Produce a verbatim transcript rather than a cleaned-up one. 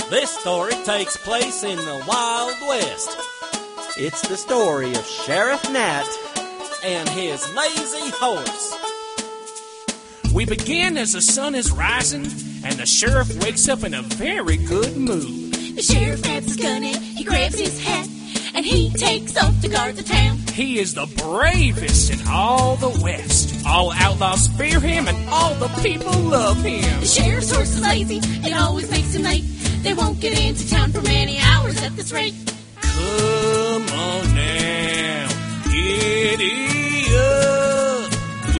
This story takes place in the Wild West. It's the story of Sheriff Nat and his lazy horse. We begin as the sun is rising, and the sheriff wakes up in a very good mood. The sheriff grabs his gun and he grabs his hat, and he takes off to guard the town. He is the bravest in all the West. All outlaws fear him, and all the people love him. The sheriff's horse is lazy, it always makes him late. They won't get into town for many hours at this rate. Come on now, giddy up.